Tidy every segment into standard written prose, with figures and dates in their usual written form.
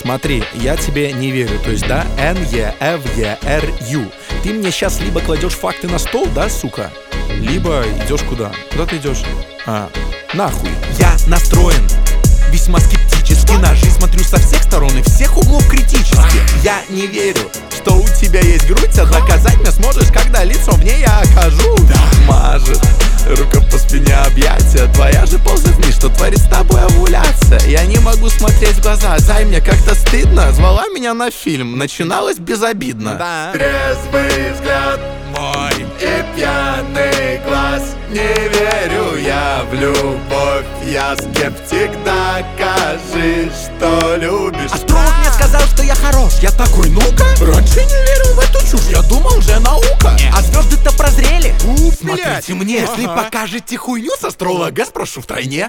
Смотри, я тебе не верю. То есть, да, N-E-F-E-R-U. Ты мне сейчас либо кладешь факты на стол, да, сука, либо идешь куда? Куда ты идешь? Нахуй. Я настроен весьма скептически. На жизнь смотрю со всех сторон и всех углов критически. Я не верю, что у тебя есть грудь, а доказать мне сможешь, когда лицом в ней я окажу. Мажет рука по спине, объятия. Твоя же ползает вниз, что творит с тобой овуляция. Я не могу смотреть в глаза, зай, мне как-то стыдно. Звала меня на фильм, начиналось безобидно. Трезвый взгляд мой и пьяный глаз. Не верю я в любовь, я скептик, докажи, что любишь. Астролог мне сказал, что я хорош. Я такой, ну-ка, раньше не верил в эту чушь. Я думал, же наука. А звезды-то прозрели. Смотрите мне, если покажете хуйню с астролога, спрошу втройне.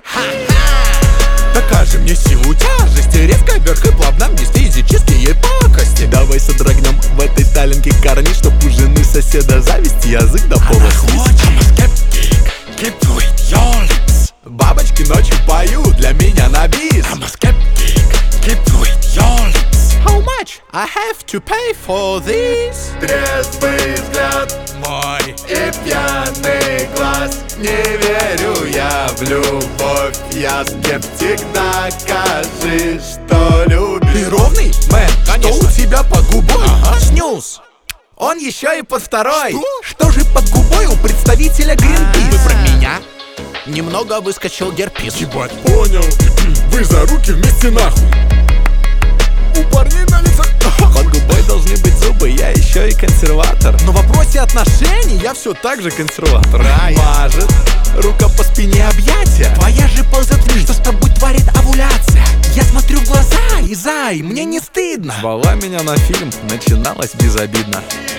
Докажи мне силу тяжести, резко вверх и плавно вниз, физические пакости. Давай содрогнем в этой талинке корни, чтоб у жены соседа зависть язык до пола свист. Keep with your lips. Бабочки ночью поют для меня на бис. I'm a skeptic. Keep with your lips. How much I have to pay for this? Трезвый взгляд мой и пьяный глаз. Не верю я в любовь, я скептик, докажи, что любишь. Ты ровный, мэн? Конечно. Что у тебя под губой? Снюс. Он еще и под второй. Что же под губой у представителя Greenpeace? Вы про меня? Немного выскочил герпес. Ебать, понял. Вы за руки вместе нахуй. У парней на лицах Под губой должны быть зубы, я еще и консерватор. Но в вопросе отношений я все так же консерватор. Мажет рука по спине, объятия. Твоя же ползет вниз, что с тобой творит овуляция. Я смотрю в глаза и зай, мне не стыдно. Звала меня на фильм, начиналось безобидно.